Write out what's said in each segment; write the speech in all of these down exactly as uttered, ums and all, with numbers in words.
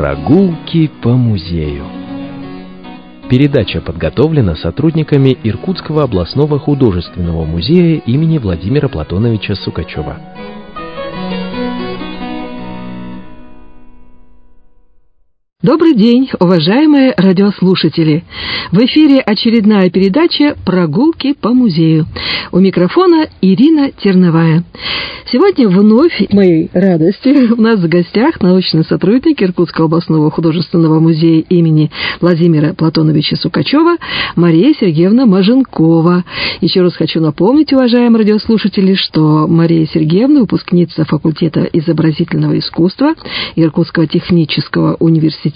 Прогулки по музею. Передача подготовлена сотрудниками Иркутского областного художественного музея имени Владимира Платоновича Сукачева. Добрый день, уважаемые радиослушатели! В эфире очередная передача «Прогулки по музею». У микрофона Ирина Терновая. Сегодня вновь, к моей радости, у нас в гостях научный сотрудник Иркутского областного художественного музея имени Владимира Платоновича Сукачева Мария Сергеевна Маженкова. Еще раз хочу напомнить, уважаемые радиослушатели, что Мария Сергеевна – выпускница факультета изобразительного искусства Иркутского технического университета.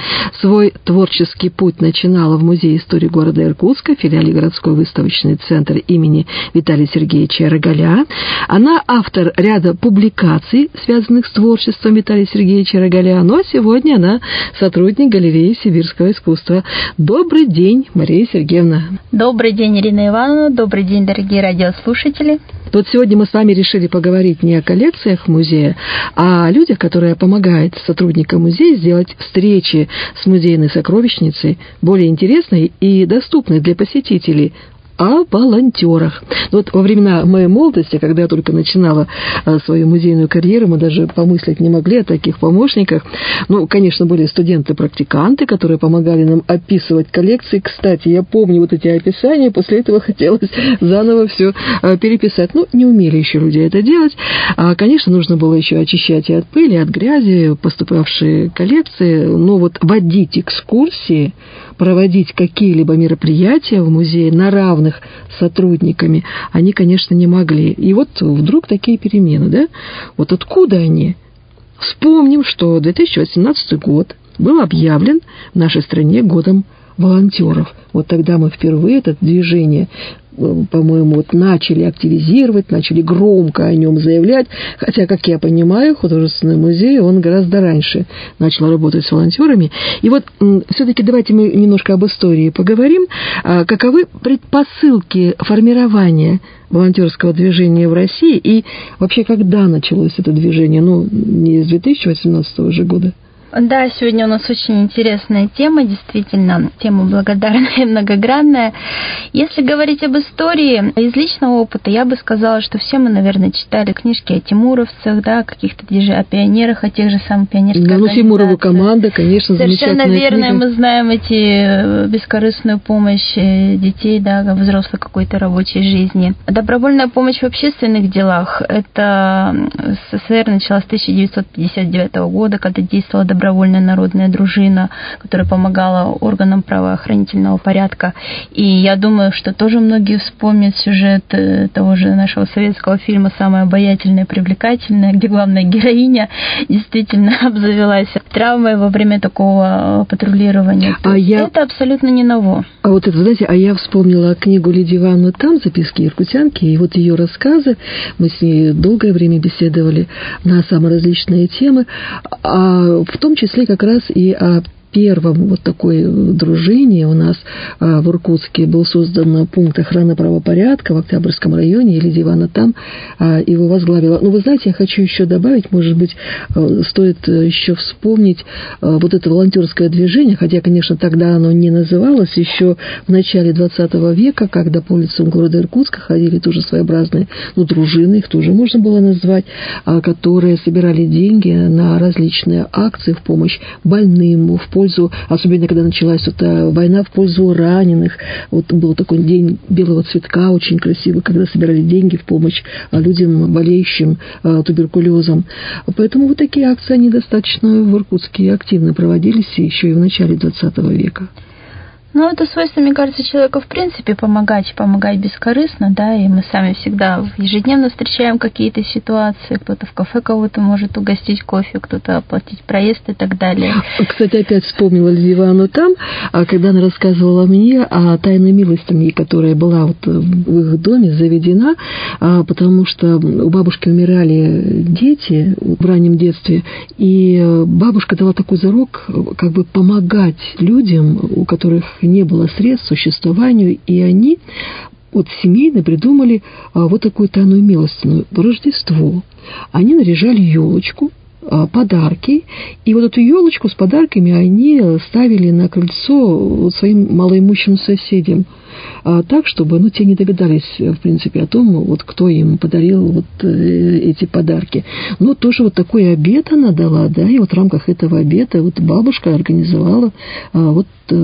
Свой творческий путь начинала в Музее истории города Иркутска, филиале городской выставочный центр имени Виталия Сергеевича Рогаля. Она автор ряда публикаций, связанных с творчеством Виталия Сергеевича Рогаля, но сегодня она сотрудник галереи сибирского искусства. Добрый день, Мария Сергеевна. Добрый день, Ирина Ивановна. Добрый день, дорогие радиослушатели. Вот сегодня мы с вами решили поговорить не о коллекциях музея, а о людях, которые помогают сотрудникам музея сделать встречи с музейной сокровищницей более интересной и доступной для посетителей, о волонтерах. Вот во времена моей молодости, когда я только начинала свою музейную карьеру, мы даже помыслить не могли о таких помощниках. Ну, конечно, были студенты-практиканты, которые помогали нам описывать коллекции. Кстати, я помню вот эти описания, после этого хотелось заново все переписать. Ну, не умели еще люди это делать. Конечно, нужно было еще очищать и от пыли, и от грязи поступавшие коллекции, но вот водить экскурсии, проводить какие-либо мероприятия в музее на равных с сотрудниками они, конечно, не могли. И вот вдруг такие перемены, да? Вот откуда они? Вспомним, что две тысячи восемнадцатый год был объявлен в нашей стране годом волонтеров. Вот тогда мы впервые это движение, по-моему, вот начали активизировать, начали громко о нем заявлять. Хотя, как я понимаю, художественный музей, он гораздо раньше начал работать с волонтерами. И вот все-таки давайте мы немножко об истории поговорим. Каковы предпосылки формирования волонтерского движения в России и вообще когда началось это движение? Ну, не с две тысячи восемнадцатого же года. Да, сегодня у нас очень интересная тема, действительно, тема благодарная и многогранная. Если говорить об истории, из личного опыта, я бы сказала, что все мы, наверное, читали книжки о тимуровцах, да, о каких-то движениях, о пионерах, о тех же самых пионерских да, организациях. Ну, Тимурова команда, конечно, совершенно замечательная верно, книга. Мы знаем эти бескорыстную помощь детей, да, взрослой какой-то рабочей жизни. Добровольная помощь в общественных делах, это СССР началась с тысяча девятьсот пятьдесят девятого года, когда действовала добровольная народная дружина, которая помогала органам правоохранительного порядка. И я думаю, что тоже многие вспомнят сюжет того же нашего советского фильма «Самая обаятельная и привлекательная», где главная героиня действительно обзавелась травмой во время такого патрулирования. А я... Это абсолютно не ново. А вот это, знаете, а я вспомнила книгу Лидии Ивановны Там, «Записки иркутянки», и вот ее рассказы, мы с ней долгое время беседовали на самые различные темы, а в том В том числе как раз и о первом вот такой дружине у нас в Иркутске был создан пункт охраны правопорядка в Октябрьском районе, и Лидия Ивановна там его возглавила. Но вы знаете, я хочу еще добавить, может быть, стоит еще вспомнить вот это волонтерское движение, хотя, конечно, тогда оно не называлось, еще в начале двадцатого века, когда по улицам города Иркутска ходили тоже своеобразные, ну, дружины, их тоже можно было назвать, которые собирали деньги на различные акции в помощь больным, в пользу, особенно когда началась эта война, в пользу раненых. Вот был такой день белого цветка, очень красивый, когда собирали деньги в помощь людям, болеющим туберкулезом. Поэтому вот такие акции, они достаточно в Иркутске активно проводились еще и в начале двадцатого века. Ну, это свойство, мне кажется, человека в принципе помогать, помогать бескорыстно, да, и мы сами всегда ежедневно встречаем какие-то ситуации, кто-то в кафе кого-то может угостить кофе, кто-то оплатить проезд и так далее. Кстати, опять вспомнила Лидию Ивановну Там, когда она рассказывала мне о тайной милостыне, которая была вот в их доме заведена, потому что у бабушки умирали дети в раннем детстве, и бабушка дала такой зарок, как бы помогать людям, у которых не было средств к существованию, и они вот семейно придумали вот такую тайную милостину. По Рождеству они наряжали елочку, подарки, и вот эту елочку с подарками они ставили на крыльцо своим малоимущим соседям, так, чтобы, ну, те не догадались, в принципе, о том, вот кто им подарил вот эти подарки. Но тоже вот такой обет она дала, да, и вот в рамках этого обета вот бабушка организовала вот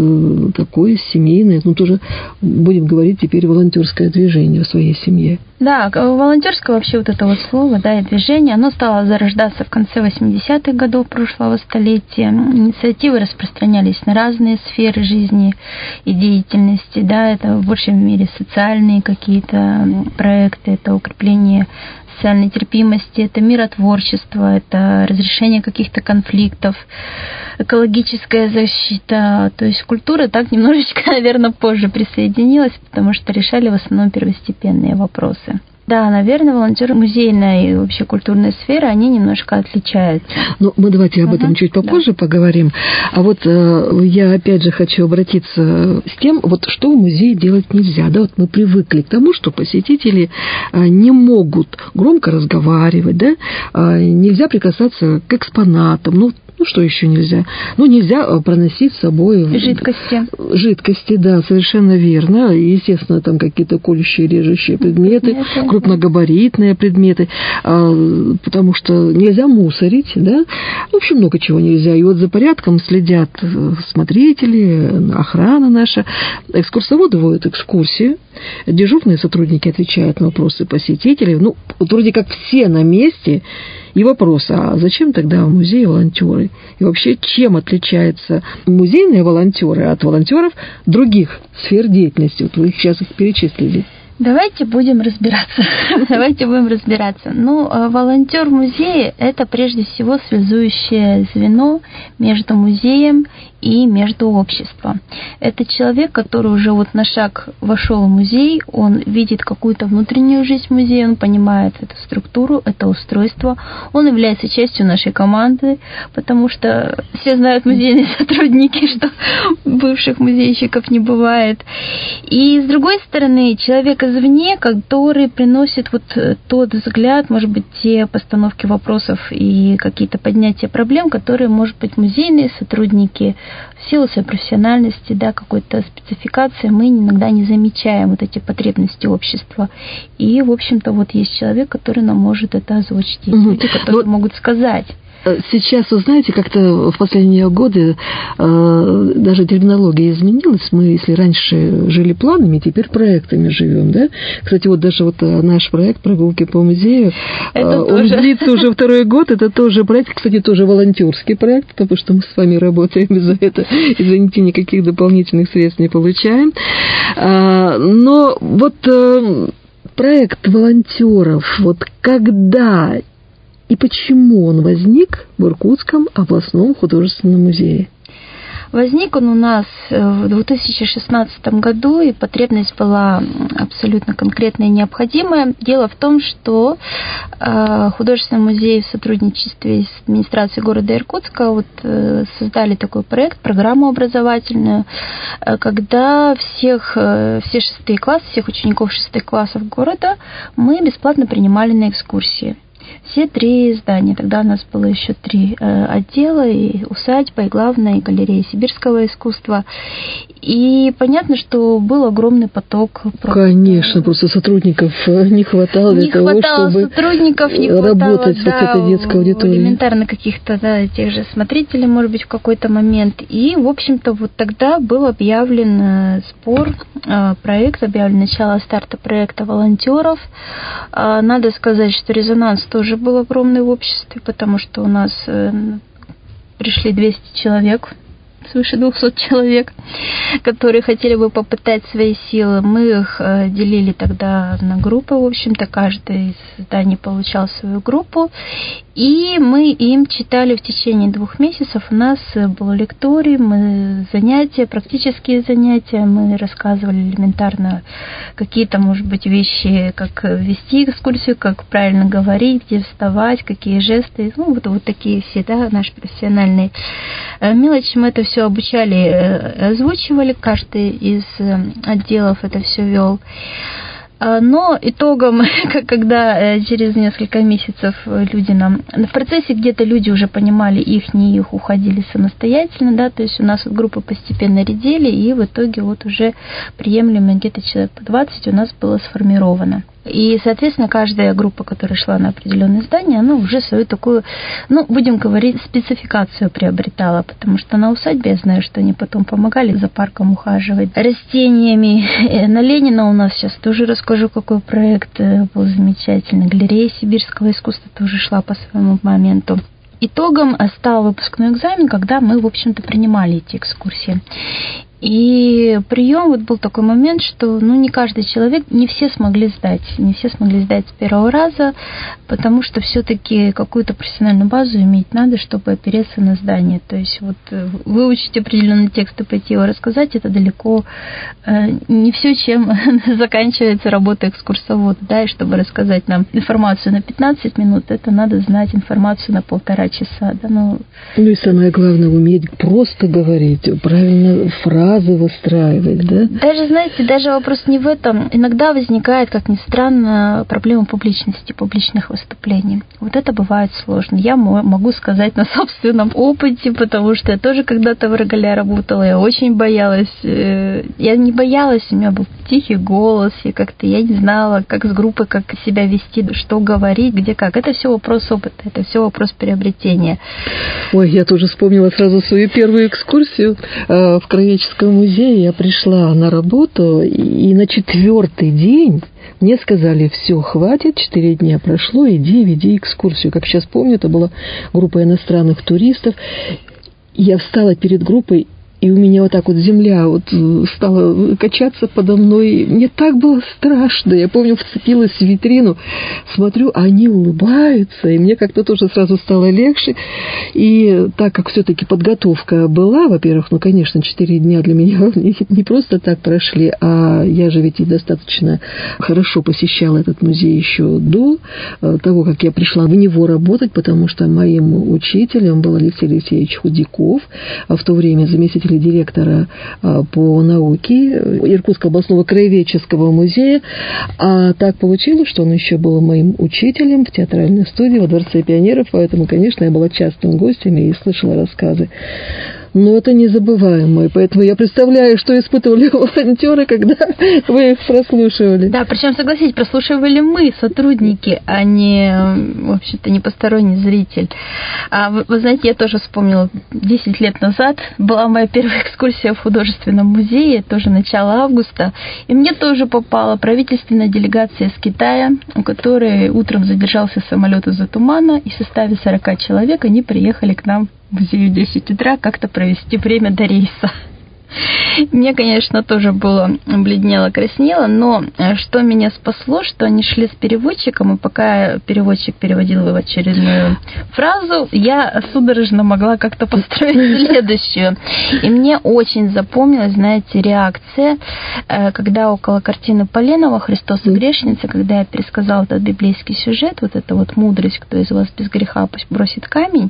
такое семейное, ну, тоже, будем говорить теперь, волонтерское движение в своей семье. Да, волонтерское вообще вот это вот слово, да, и движение, оно стало зарождаться в конце восьмидесятых годов прошлого столетия. Инициативы распространялись на разные сферы жизни и деятельности, да, это в большей мере социальные какие-то проекты, это укрепление социальной терпимости, это миротворчество, это разрешение каких-то конфликтов, экологическая защита. То есть культура так немножечко, наверное, позже присоединилась, потому что решали в основном первостепенные вопросы. Да, наверное, волонтеры музейной и вообще культурной сферы, они немножко отличаются. Ну, мы давайте об этом uh-huh, чуть попозже да. поговорим. А вот э, я опять же хочу обратиться с тем, вот что в музее делать нельзя. Да, вот мы привыкли к тому, что посетители э, не могут громко разговаривать, да, э, нельзя прикасаться к экспонатам, ну, Ну, что еще нельзя? Ну, нельзя проносить с собой... Жидкости. Жидкости, да, совершенно верно. Естественно, там какие-то колющие, режущие предметы, предметы. крупногабаритные предметы, потому что нельзя мусорить, да. В общем, много чего нельзя. И вот за порядком следят смотрители, охрана наша. Экскурсоводы водят экскурсии. Дежурные сотрудники отвечают на вопросы посетителей. Ну, вот вроде как все на месте. И вопрос, а зачем тогда в музее волонтеры? И вообще, чем отличаются музейные волонтеры от волонтеров других сфер деятельности? Вот вы сейчас их перечислили. Давайте будем разбираться. Давайте будем разбираться. Ну, волонтер в музее – это прежде всего связующее звено между музеем и между обществом. Это человек, который уже вот на шаг вошел в музей, он видит какую-то внутреннюю жизнь музея, он понимает эту структуру, это устройство, он является частью нашей команды, потому что все знают музейные сотрудники, что бывших музейщиков не бывает. И с другой стороны, человек извне, который приносит вот тот взгляд, может быть, те постановки вопросов и какие-то поднятия проблем, которые, может быть, музейные сотрудники в силу своей профессиональности, да, какой-то спецификации, мы иногда не замечаем вот эти потребности общества. И, в общем-то, вот есть человек, который нам может это озвучить, есть угу. люди, которые Но... могут сказать. Сейчас, вы знаете, как-то в последние годы э, даже терминология изменилась. Мы, если раньше жили планами, теперь проектами живем, да? Кстати, вот даже вот наш проект «Прогулки по музею», э, он длится уже второй год. Это тоже проект, кстати, тоже волонтерский проект, потому что мы с вами работаем за это. Извините, никаких дополнительных средств не получаем. Э, но вот э, проект волонтеров, вот когда... И почему он возник в Иркутском областном художественном музее? Возник он у нас в две тысячи шестнадцатом году, и потребность была абсолютно конкретная и необходимая. Дело в том, что художественный музей в сотрудничестве с администрацией города Иркутска вот создали такой проект, программу образовательную, когда всех, все шестые классы, всех учеников шестых классов города мы бесплатно принимали на экскурсии. Все три здания, тогда у нас было еще три э, отдела, и усадьба, и главная, и галерея сибирского искусства. И понятно, что был огромный поток. Просто... Конечно, просто сотрудников не хватало для не того, хватало чтобы сотрудников, не работать хватало, да, с этой детской аудиторией. Элементарно каких-то да, тех же смотрителей, может быть, в какой-то момент. И, в общем-то, вот тогда был объявлен сбор, проект, объявлен начало старта проекта волонтеров. Надо сказать, что резонанс тоже был огромный в обществе, потому что у нас пришли двести человек, свыше двухсот человек, которые хотели бы попытать свои силы. Мы их делили тогда на группы, в общем-то, каждый из зданий получал свою группу, и мы им читали в течение двух месяцев. У нас был лекторий, мы занятия, практические занятия, мы рассказывали элементарно какие-то, может быть, вещи, как вести экскурсию, как правильно говорить, где вставать, какие жесты, ну, вот, вот такие все, да, наши профессиональные мелочи. Мы это все обучали, озвучивали, каждый из отделов это все вел. Но итогом, когда через несколько месяцев люди нам... В процессе где-то люди уже понимали их, не их, уходили самостоятельно, да, то есть у нас вот группы постепенно редели, и в итоге вот уже приемлемо где-то человек по двадцать у нас было сформировано. И, соответственно, каждая группа, которая шла на определенное здание, она уже свою такую, ну, будем говорить, спецификацию приобретала, потому что на усадьбе, я знаю, что они потом помогали за парком ухаживать, растениями. На Ленина у нас сейчас тоже расскажу, какой проект был замечательный. Галерея сибирского искусства тоже шла по своему моменту. Итогом стал выпускной экзамен, когда мы, в общем-то, принимали эти экскурсии. И прием вот был такой момент, что ну, не каждый человек, не все смогли сдать, не все смогли сдать с первого раза, потому что все-таки какую-то профессиональную базу иметь надо, чтобы опереться на здание. То есть вот выучить определенный текст и пойти его рассказать, это далеко не все, чем заканчивается работа экскурсовода. Да, и чтобы рассказать нам информацию на пятнадцать минут, это надо знать информацию на полтора часа. Да, ну... ну и самое главное, уметь просто говорить, правильно фразы выстраивать, да? Даже, знаете, даже вопрос не в этом. Иногда возникает, как ни странно, проблема публичности, публичных выступлений. Вот это бывает сложно. Я могу сказать на собственном опыте, потому что я тоже когда-то в Рогале работала, я очень боялась. Я не боялась, у меня был тихий голос, и как-то я не знала, как с группой, как себя вести, что говорить, где как. Это все вопрос опыта, это все вопрос приобретения. Ой, я тоже вспомнила сразу свою первую экскурсию в Краеведческом музее. Я пришла на работу, и на четвертый день мне сказали: все, хватит, четыре дня прошло, иди, веди экскурсию. Как сейчас помню, это была группа иностранных туристов. Я встала перед группой, и у меня вот так вот земля вот стала качаться подо мной. Мне так было страшно. Я помню, вцепилась в витрину, смотрю, они улыбаются, и мне как-то тоже сразу стало легче. И так как все-таки подготовка была, во-первых, ну, конечно, четыре дня для меня не просто так прошли, а я же ведь и достаточно хорошо посещала этот музей еще до того, как я пришла в него работать, потому что моим учителем был Алексей Алексеевич Худяков, а в то время заместитель директора по науке Иркутского областного краеведческого музея. А так получилось, что он еще был моим учителем в театральной студии во Дворце пионеров, поэтому, конечно, я была частым гостем и слышала рассказы. Но это незабываемо, поэтому я представляю, что испытывали волонтеры, когда вы их прослушивали. Да, причем, согласитесь, прослушивали мы, сотрудники, а не, в общем-то, не посторонний зритель. А вы, вы знаете, я тоже вспомнила, десять лет назад была моя первая экскурсия в художественном музее, тоже начало августа, и мне тоже попала правительственная делегация из Китая, у которой утром задержался самолет из-за тумана, и в составе сорок человек они приехали к нам в музей в десять утра как-то провести время до рейса. Мне, конечно, тоже было бледнело, краснело, но что меня спасло, что они шли с переводчиком, и пока переводчик переводил в очередную фразу, я судорожно могла как-то построить следующую. И мне очень запомнилась, знаете, реакция, когда около картины Поленова «Христос и грешница», когда я пересказала этот библейский сюжет, вот эта вот мудрость, кто из вас без греха пусть бросит камень,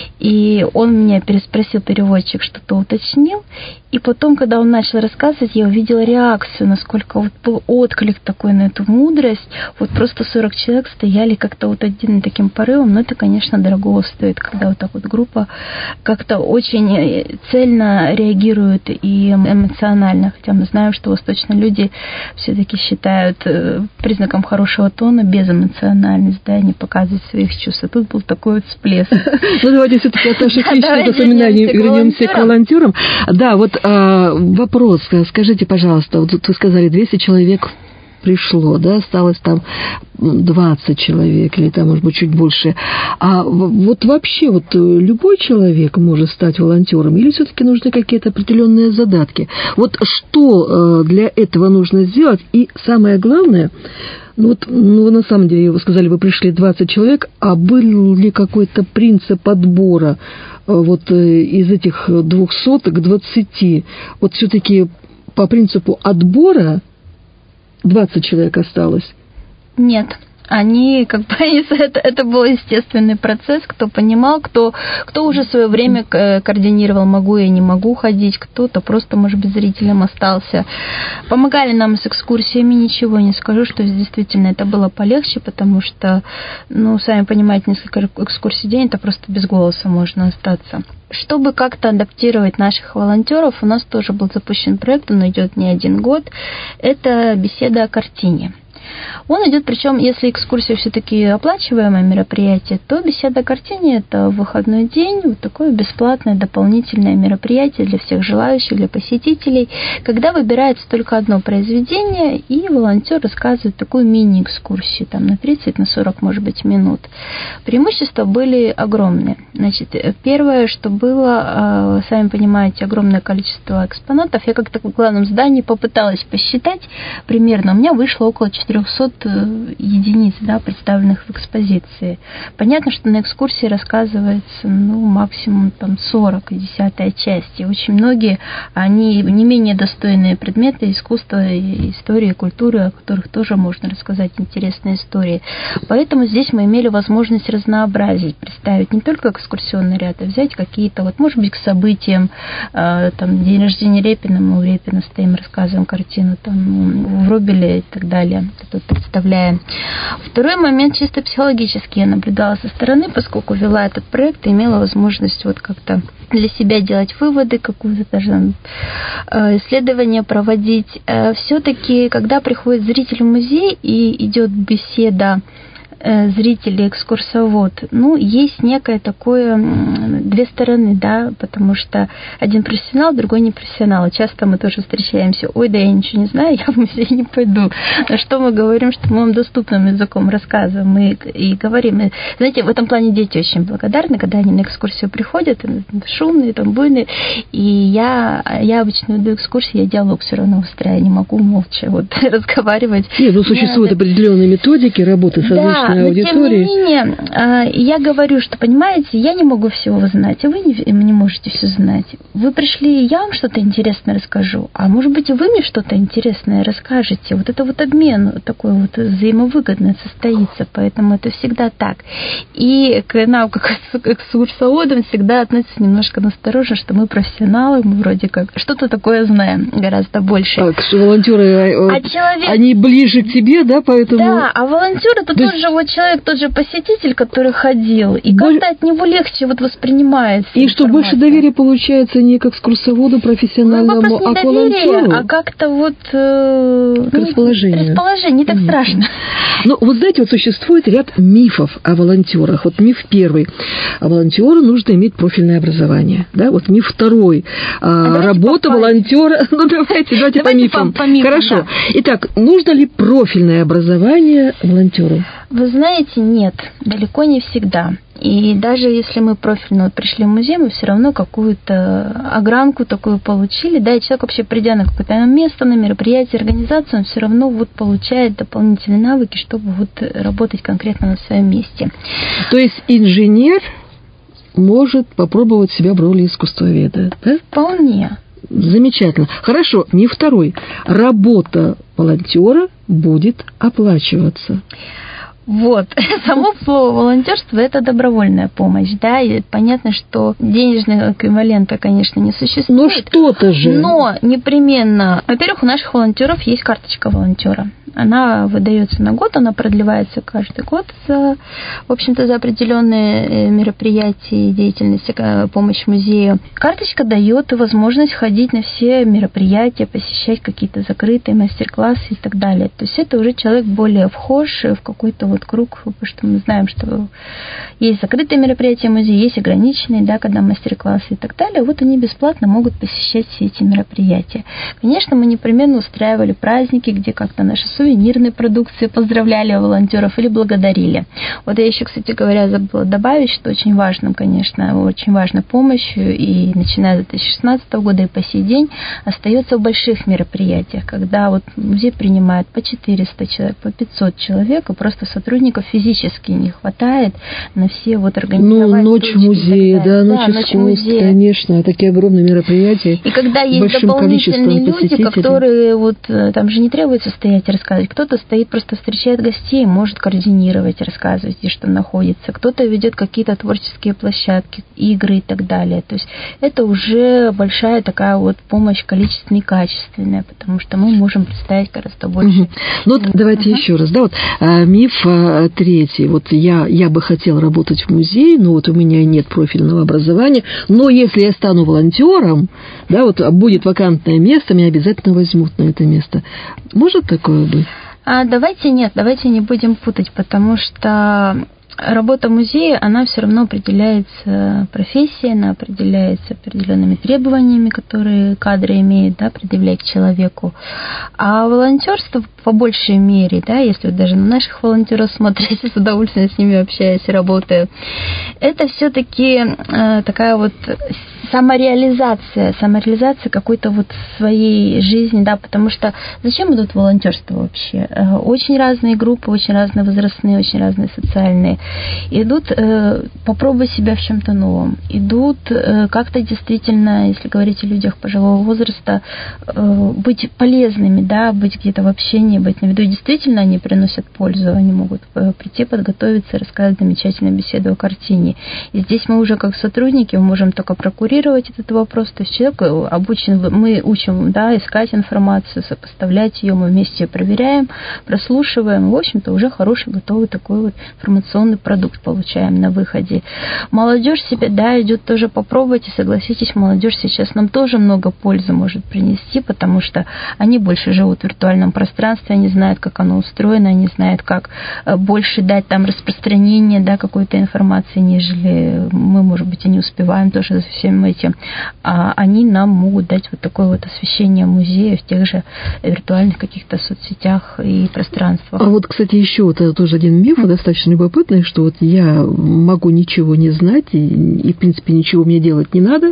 и он меня переспросил, переводчик что-то уточнил, и потом, когда он начал рассказывать, я увидела реакцию, насколько вот был отклик такой на эту мудрость. Вот просто сорок человек стояли как-то вот один таким порывом, но это, конечно, дорого стоит, когда вот так вот группа как-то очень цельно реагирует и эмоционально. Хотя мы знаем, что восточные люди все-таки считают признаком хорошего тона безэмоциональность, да, не показывать своих чувств. А тут был такой вот всплеск. Ну, давайте все-таки от наших личных воспоминаний вернемся к волонтерам. Да, вот вопрос, скажите, пожалуйста, вот вы сказали, двести человек пришло, да, осталось там двадцать человек, или там, может быть, чуть больше. А вот вообще вот любой человек может стать волонтером, или все-таки нужны какие-то определенные задатки? Вот что для этого нужно сделать? И самое главное, ну вот, ну, на самом деле, вы сказали, вы пришли двадцать человек, а был ли какой-то принцип отбора вот из этих двухсот к двадцати? Вот все-таки по принципу отбора двадцать человек осталось? Нет. Они, как бы, это, это был естественный процесс, кто понимал, кто, кто уже в свое время координировал, могу я, не могу ходить, кто-то просто, может быть, зрителем остался. Помогали нам с экскурсиями, ничего не скажу, что действительно это было полегче, потому что, ну, сами понимаете, несколько экскурсий в день, это просто без голоса можно остаться. Чтобы как-то адаптировать наших волонтеров, у нас тоже был запущен проект, он идет не один год, это беседа о картине. Он идет, причем, если экскурсия все-таки оплачиваемое мероприятие, то беседа о картине – это выходной день, вот такое бесплатное дополнительное мероприятие для всех желающих, для посетителей, когда выбирается только одно произведение, и волонтер рассказывает такую мини-экскурсию, там на тридцать, на сорок, может быть, минут. Преимущества были огромные. Значит, первое, что было, сами понимаете, огромное количество экспонатов. Я как-то в главном здании попыталась посчитать примерно, у меня вышло около четырехсот единиц, да, представленных в экспозиции. Понятно, что на экскурсии рассказывается, ну, максимум там сорок, десятая часть. И очень многие, они не менее достойные предметы искусства, истории, культуры, о которых тоже можно рассказать интересные истории. Поэтому здесь мы имели возможность разнообразить, представить не только экскурсионный ряд, а взять какие-то, вот, может быть, к событиям, там, день рождения Репина, мы у Репина стоим, рассказываем картину, там, в Врубеле и так далее. Тут представляем. Второй момент чисто психологический. Я наблюдала со стороны, поскольку вела этот проект, и имела возможность вот как-то для себя делать выводы, какую-то даже исследование проводить. Все-таки, когда приходит зритель в музей и идет беседа зритель, экскурсовод, ну, есть некое такое, две стороны, да, потому что один профессионал, другой не профессионал. Часто мы тоже встречаемся, ой, да я ничего не знаю, я в музей не пойду. На что мы говорим, что мы вам доступным языком рассказываем, мы и говорим. Знаете, в этом плане дети очень благодарны, когда они на экскурсию приходят, шумные, там, буйные, и я, я обычно иду экскурсии, я диалог все равно устраиваю, не могу молча вот разговаривать. Нет, ну, существуют Надо... определенные методики работы с озвученной но аудиторией. тем не менее, я говорю, что, понимаете, я не могу всего знать, а вы не, не можете все знать. Вы пришли, я вам что-то интересное расскажу, а может быть, вы мне что-то интересное расскажете. Вот это вот обмен такой вот взаимовыгодный состоится, поэтому это всегда так. И к нам, как экскурсоводам, всегда относятся немножко настороженно, что мы профессионалы, мы вроде как что-то такое знаем гораздо больше. Так, что волонтеры, а человек... они ближе к тебе, да, поэтому... Да, а волонтер это тот же вот человек, тот же посетитель, который ходил, и Боль... как-то от него легче вот воспринимается и что больше доверия получается не к экскурсоводу профессиональному, ну, а к волонтеру. А как-то вот... Э, к расположению. Ну, расположение, не так mm-hmm. страшно. Ну, вот знаете, вот существует ряд мифов о волонтерах. Вот миф первый. А волонтеру нужно иметь профильное образование. Да? Вот миф второй. А, работа по волонтера... Ну, давайте, давайте по мифам. По, по мифам. Хорошо. Да. Итак, нужно ли профильное образование волонтеру? Вы знаете, нет. Далеко не всегда. И даже если мы профильно вот пришли в музей, мы все равно какую-то огранку такую получили, да, и человек вообще, придя на какое-то место, на мероприятие, организацию, он все равно вот получает дополнительные навыки, чтобы вот работать конкретно на своем месте. То есть инженер может попробовать себя в роли искусствоведа, да? Вполне. Замечательно. Хорошо, миф второй. Работа волонтера будет оплачиваться. Вот. Само слово волонтерство – это добровольная помощь, да, и понятно, что денежного эквивалента, конечно, не существует. Ну что-то же. Но непременно, во-первых, у наших волонтеров есть карточка волонтера. Она выдается на год, она продлевается каждый год за, в общем-то, за определенные мероприятия и деятельность, помощь музею. Карточка дает возможность ходить на все мероприятия, посещать какие-то закрытые мастер-классы и так далее. То есть это уже человек более вхож в какой-то вот круг, потому что мы знаем, что есть закрытые мероприятия музея, есть ограниченные, да, когда мастер-классы и так далее. Вот они бесплатно могут посещать все эти мероприятия. Конечно, мы непременно устраивали праздники, где как-то наши сувенирной продукции поздравляли волонтеров или благодарили. Вот я еще, кстати говоря, забыла добавить, что очень важным, конечно, очень важной помощью, и начиная с две тысячи шестнадцатого года и по сей день остается в больших мероприятиях, когда вот музей принимает по четыреста человек, по пятьсот человек, и просто сотрудничает сотрудников физически не хватает на все вот организовать. Ну, ночь в музее, да, ночь да, искусств, конечно, такие огромные мероприятия. И когда есть дополнительные люди, которые вот там же не требуется стоять и рассказывать, кто-то стоит, просто встречает гостей, может координировать, рассказывать, где что находится, кто-то ведет какие-то творческие площадки, игры и так далее. То есть это уже большая такая вот помощь количественная и качественная, потому что мы можем представить гораздо больше. Угу. Ну вот давайте угу. еще раз, да, вот а, миф а, третий. Вот я, я бы хотела работать в музее, но вот у меня нет профильного образования, но если я стану волонтером, да, вот будет вакантное место, меня обязательно возьмут на это место. Может такое быть? А давайте нет, давайте не будем путать, потому что работа музея, она все равно определяется профессией, она определяется определенными требованиями, которые кадры имеют, да, предъявлять человеку. А волонтерство по большей мере, да, если вы даже на наших волонтеров смотрите, с удовольствием с ними общаюсь и работаю, это все-таки э, такая вот самореализация, самореализация какой-то вот своей жизни, да, потому что зачем идут волонтерство вообще? Очень разные группы, очень разные возрастные, очень разные социальные. Идут э, попробовать себя в чем-то новом. Идут э, как-то действительно, если говорить о людях пожилого возраста, э, быть полезными, да, быть где-то в общении, быть на виду. И действительно они приносят пользу, они могут э, прийти, подготовиться, рассказать замечательную беседу о картине. И здесь мы уже как сотрудники можем только прокурировать этот вопрос, то есть человек обучен, мы учим, да, искать информацию, сопоставлять ее, мы вместе ее проверяем, прослушиваем, в общем-то уже хороший, готовый такой вот информационный продукт получаем на выходе. Молодежь себе, да, идет тоже попробовать, и согласитесь, молодежь сейчас нам тоже много пользы может принести, потому что они больше живут в виртуальном пространстве, они знают, как оно устроено, они знают, как больше дать там распространение, да, какой-то информации, нежели мы, может быть, и не успеваем тоже за всем этим, а они нам могут дать вот такое вот освещение музея в тех же виртуальных каких-то соцсетях и пространствах. А вот, кстати, еще вот это тоже один миф, mm-hmm. достаточно любопытный, что вот я могу ничего не знать, и, и, в принципе, ничего мне делать не надо.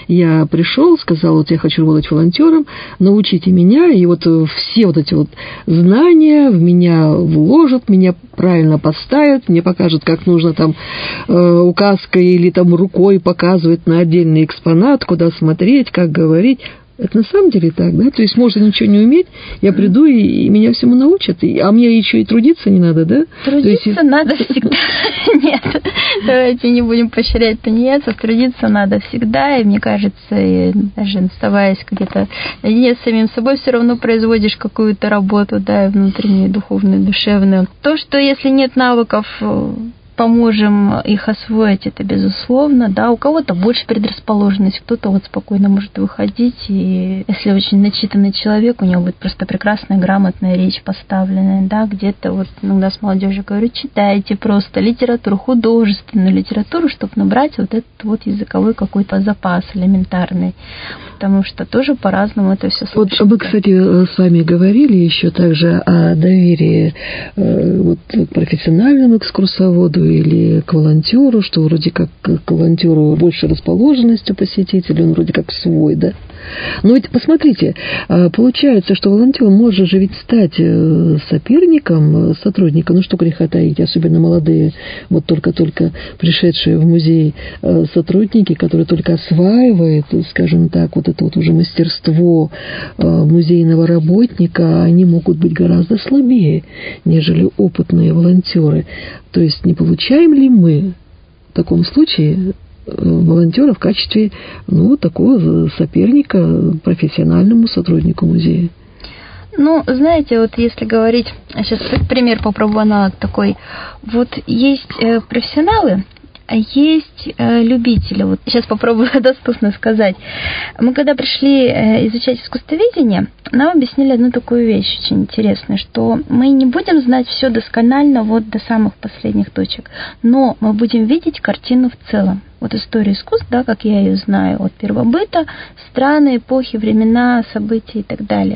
Я пришел, сказал, вот я хочу работать волонтером, научите меня, и вот все вот эти вот знания в меня вложат, меня правильно поставят, мне покажут, как нужно там э, указкой или там рукой показывать на отдельный экспонат, куда смотреть, как говорить. Это на самом деле так, да? То есть можно ничего не уметь, я приду, и, и меня всему научат, и, а мне еще и трудиться не надо, да? Трудиться есть... надо всегда. Нет, давайте не будем поощрять тунеядцев, трудиться надо всегда, и мне кажется, и даже оставаясь где-то наедине с самим собой, все равно производишь какую-то работу, да, внутреннюю, духовную, душевную. То, что если нет навыков, поможем их освоить, это безусловно, да, у кого-то больше предрасположенность, кто-то вот спокойно может выходить, и если очень начитанный человек, у него будет просто прекрасная, грамотная речь поставленная, да, где-то вот иногда с молодежью говорю, читайте просто литературу, художественную литературу, чтобы набрать вот этот вот языковой какой-то запас элементарный, потому что тоже по-разному это все слушается. Вот мы, кстати, с вами говорили еще также о доверии вот, к профессиональному экскурсоводу или к волонтеру, что вроде как к волонтеру больше расположенность у посетителя, он вроде как свой, да? Но ведь посмотрите, получается, что волонтер может же ведь стать соперником сотрудника, ну что греха таить, особенно молодые, вот только-только пришедшие в музей сотрудники, которые только осваивают, скажем так, вот это вот уже мастерство музейного работника, они могут быть гораздо слабее, нежели опытные волонтеры. То есть не получаем ли мы в таком случае волонтера в качестве, ну, такого соперника профессиональному сотруднику музея? Ну, знаете, вот если говорить, сейчас пример попробую аналог такой, вот есть профессионалы, а есть любители. Вот сейчас попробую доступно сказать. Мы когда пришли изучать искусствоведение, нам объяснили одну такую вещь очень интересную, что мы не будем знать все досконально вот до самых последних точек, но мы будем видеть картину в целом. вот историю искусств, да, как я ее знаю, от первобыта, страны, эпохи, времена, события и так далее.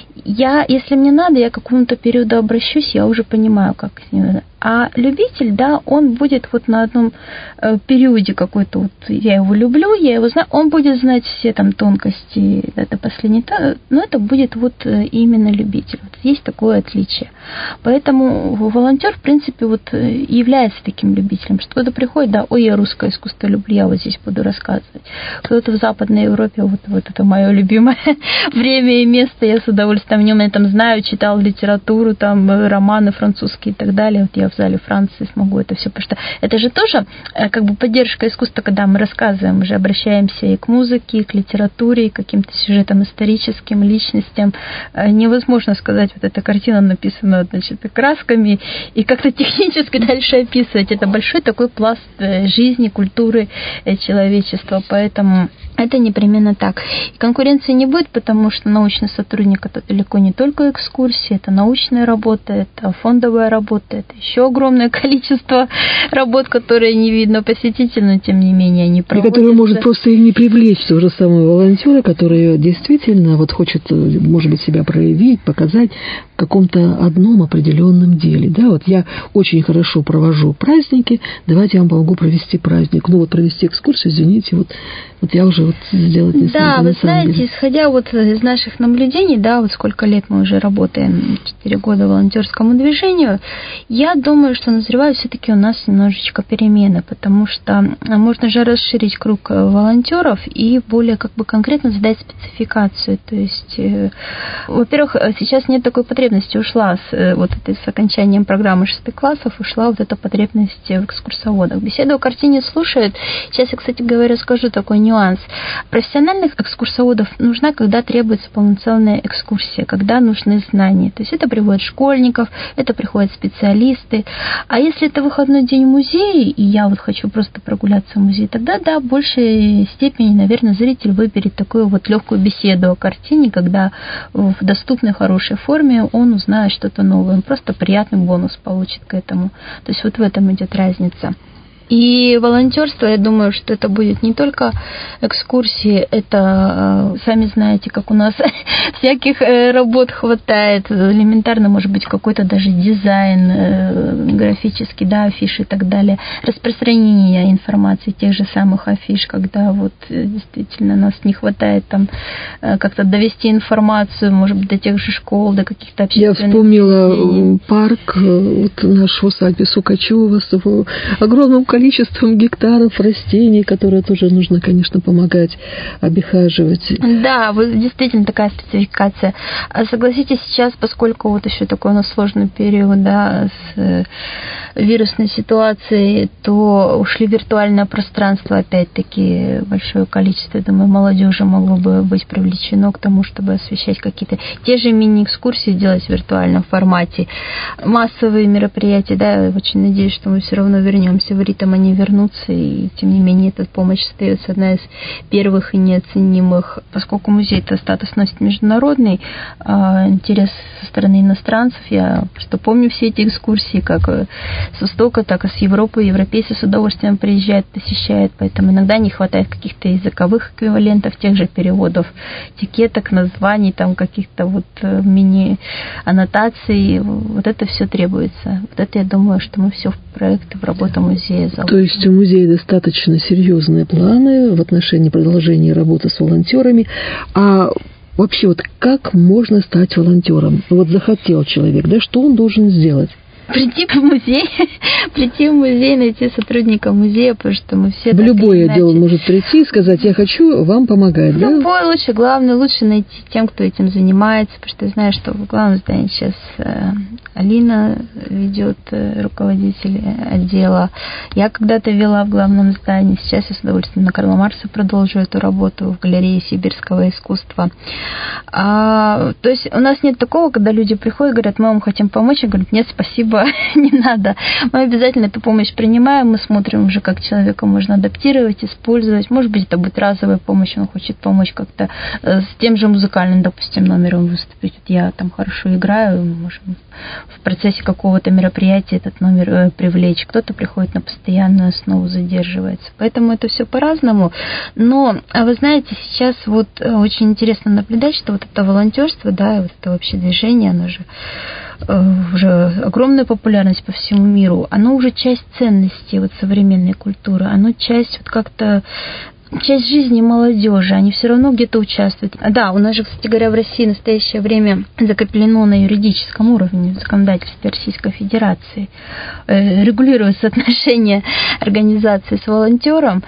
Я, если мне надо, я к какому-то периоду обращусь, я уже понимаю, как с ним. А любитель, да, он будет вот на одном э, периоде какой-то, вот я его люблю, я его знаю, он будет знать все там тонкости, это последний, но это будет вот именно любитель. Вот есть такое отличие. Поэтому волонтер, в принципе, вот является таким любителем, что кто-то приходит, да, ой, я русское искусство люблю, я вот здесь буду рассказывать. Кто-то в Западной Европе, вот, вот это мое любимое время и место, я с удовольствием в нем, я там знаю, читал литературу, там романы французские и так далее, вот я в зале Франции смогу это все, потому что это же тоже как бы поддержка искусства, когда мы рассказываем, мы же обращаемся и к музыке, и к литературе, и к каким-то сюжетам историческим, личностям. Невозможно сказать, вот эта картина написана, значит, красками, и как-то технически дальше описывать. Это большой такой пласт жизни, культуры человечества, поэтому это непременно так. И конкуренции не будет, потому что научный сотрудник – это далеко не только экскурсии, это научная работа, это фондовая работа, это еще огромное количество работ, которые не видно посетителю, но тем не менее они проводятся. И которые может просто и не привлечь того же самого волонтера, который действительно вот хочет, может быть, себя проявить, показать в каком-то одном определенном деле. Да, вот я очень хорошо провожу праздники, давайте я вам помогу провести праздник. Ну вот провести экскурсию, извините, вот, вот я уже вот сделать не смогу. Да, вы знаете, исходя вот из наших наблюдений, да, вот сколько лет мы уже работаем, четыре года волонтерскому движению, я думаю, что назревают все-таки у нас немножечко перемены, потому что можно же расширить круг волонтеров и более как бы конкретно задать спецификацию. То есть, во-первых, сейчас нет такой потребности, ушла с, вот это, с окончанием программы шестых классов, ушла вот эта потребность в экскурсоводах. Беседу о картине слушают. Сейчас я, кстати говоря, скажу такой нюанс. Профессиональных экскурсоводов нужна, когда требуется полноценная экскурсия, когда нужны знания. То есть это приводит школьников, это приходят специалисты. А если это выходной день в музее, и я вот хочу просто прогуляться в музее, тогда, да, в большей степени, наверное, зритель выберет такую вот легкую беседу о картине, когда в доступной, хорошей форме он узнает что-то новое. Он просто приятный бонус получит к этому. То есть вот в этом идет разница. И волонтерство, я думаю, что это будет не только экскурсии, это, сами знаете, как у нас всяких работ хватает, элементарно, может быть, какой-то даже дизайн графический, да, афиши и так далее, распространение информации тех же самых афиш, когда вот действительно нас не хватает там как-то довести информацию, может быть, до тех же школ, до каких-то общественных... Я вспомнила заведений. Парк вот наш в усадьбе Сукачева с огромным количеством количеством гектаров растений, которые тоже нужно, конечно, помогать обихаживать. Да, вот действительно такая спецификация. Согласитесь, сейчас, поскольку вот еще такой у нас сложный период, да, с вирусной ситуацией, то ушли в виртуальное пространство, опять-таки, большое количество, я думаю, молодежи могло бы быть привлечено к тому, чтобы освещать какие-то те же мини-экскурсии делать в виртуальном формате. Массовые мероприятия, да, я очень надеюсь, что мы все равно вернемся в ритм, они вернутся, и тем не менее эта помощь остается одна из первых и неоценимых, поскольку музей-то статус носит международный, интерес со стороны иностранцев. Я просто помню все эти экскурсии, как с Востока, так и с Европы. Европейцы с удовольствием приезжают, посещают, поэтому иногда не хватает каких-то языковых эквивалентов, тех же переводов этикеток, названий, там каких-то вот мини-аннотаций. Вот это все требуется. Вот это, я думаю, что мы все в проект, в работу музея заложим. То есть у музея достаточно серьезные планы в отношении продолжения работы с волонтерами. А вообще вот как можно стать волонтером? Вот захотел человек, да, что он должен сделать? Прийти в музей, прийти в музей, найти сотрудника музея, потому что мы все... В любое дело он может прийти и сказать, я хочу вам помогать, да? Любой лучше, главное, лучше найти тем, кто этим занимается, потому что я знаю, что в главном здании сейчас Алина ведет, руководитель отдела. Я когда-то вела в главном здании, сейчас я с удовольствием на Карла Маркса продолжу эту работу в галерее сибирского искусства. А, то есть у нас нет такого, когда люди приходят и говорят, мы вам хотим помочь, и говорят, нет, спасибо, этого не надо. Мы обязательно эту помощь принимаем, мы смотрим уже, как человека можно адаптировать, использовать. Может быть, это будет разовая помощь, он хочет помочь как-то с тем же музыкальным, допустим, номером выступить. Вот я там хорошо играю, мы можем в процессе какого-то мероприятия этот номер привлечь. Кто-то приходит на постоянную основу, задерживается. Поэтому это все по-разному. Но, а вы знаете, сейчас вот очень интересно наблюдать, что вот это волонтерство, да, вот это вообще движение, оно же уже огромная популярность по всему миру, оно уже часть ценностей вот современной культуры, оно часть вот как-то часть жизни молодежи, они все равно где-то участвуют. Да, у нас же, кстати говоря, в России в настоящее время закреплено на юридическом уровне в законодательстве Российской Федерации, регулируются отношения организации с волонтером,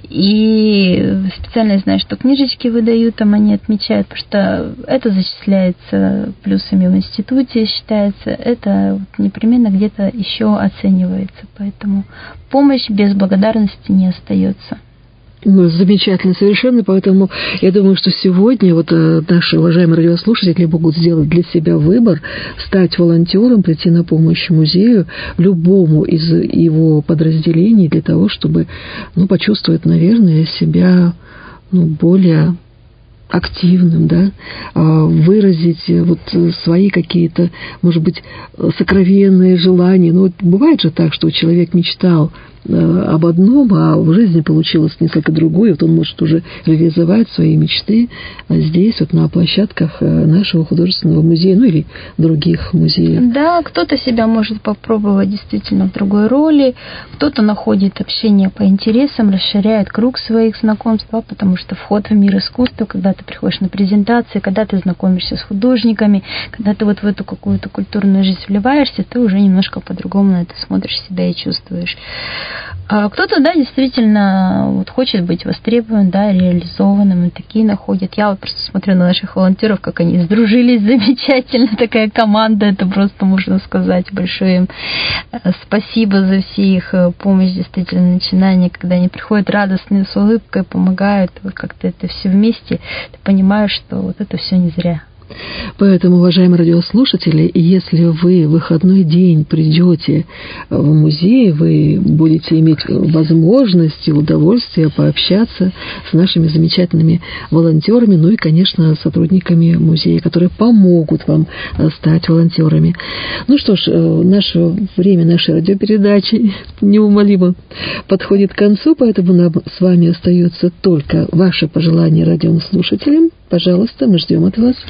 и специально знаю, что книжечки выдают, там они отмечают, потому что это зачисляется плюсами в институте, считается, это непременно где-то еще оценивается, поэтому помощь без благодарности не остается. Ну, замечательно, совершенно, поэтому я думаю, что сегодня вот наши уважаемые радиослушатели могут сделать для себя выбор, стать волонтером, прийти на помощь музею, любому из его подразделений, для того, чтобы, ну, почувствовать, наверное, себя, ну, более активным, да, выразить вот свои какие-то, может быть, сокровенные желания. Ну, вот бывает же так, что человек мечтал об одном, а в жизни получилось несколько другое, вот он может уже реализовать свои мечты здесь, вот на площадках нашего художественного музея, ну или других музеев. Да, кто-то себя может попробовать действительно в другой роли, кто-то находит общение по интересам, расширяет круг своих знакомств, потому что вход в мир искусства, когда ты приходишь на презентации, когда ты знакомишься с художниками, когда ты вот в эту какую-то культурную жизнь вливаешься, ты уже немножко по-другому на это смотришь себя и чувствуешь. А кто-то, да, действительно вот хочет быть востребован, да, реализованным, и такие находят. Я вот просто смотрю на наших волонтеров, как они сдружились замечательно, такая команда, это просто можно сказать. Большое им спасибо за все их помощь, действительно, начинания, когда они приходят радостные, с улыбкой, помогают, вот как-то это все вместе, ты понимаешь, что вот это все не зря. Поэтому, уважаемые радиослушатели, если вы в выходной день придете в музей, вы будете иметь возможность и удовольствие пообщаться с нашими замечательными волонтерами, ну и, конечно, сотрудниками музея, которые помогут вам стать волонтерами. Ну что ж, наше время нашей радиопередачи неумолимо подходит к концу, поэтому нам с вами остается только ваши пожелания радиослушателям. Пожалуйста, мы ждем от вас.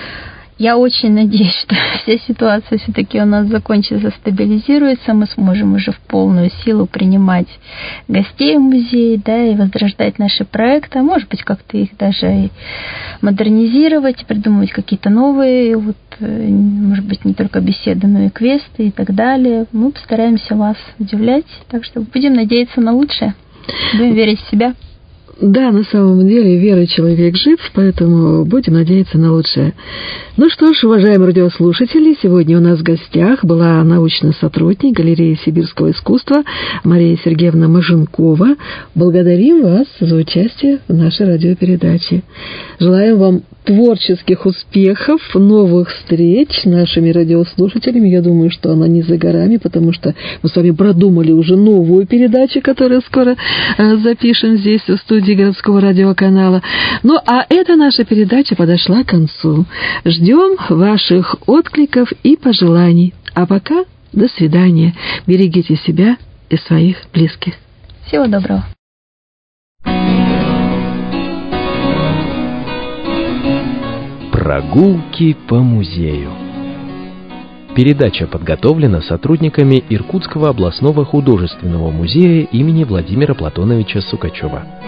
Я очень надеюсь, что вся ситуация все-таки у нас закончится, стабилизируется, мы сможем уже в полную силу принимать гостей в музей, да, и возрождать наши проекты, а может быть, как-то их даже и модернизировать, придумывать какие-то новые, вот, может быть, не только беседы, но и квесты и так далее. Мы постараемся вас удивлять, так что будем надеяться на лучшее, будем верить в себя. Да, на самом деле, верой человек жив, поэтому будем надеяться на лучшее. Ну что ж, уважаемые радиослушатели, сегодня у нас в гостях была научный сотрудник галереи сибирского искусства Мария Сергеевна Маженкова. Благодарим вас за участие в нашей радиопередаче. Желаем вам творческих успехов, новых встреч с нашими радиослушателями. Я думаю, что она не за горами, потому что мы с вами продумали уже новую передачу, которую скоро э, запишем здесь, в студии городского радиоканала. Ну, а эта наша передача подошла к концу. Ждем ваших откликов и пожеланий. А пока до свидания. Берегите себя и своих близких. Всего доброго. Прогулки по музею. Передача подготовлена сотрудниками Иркутского областного художественного музея имени Владимира Платоновича Сукачева.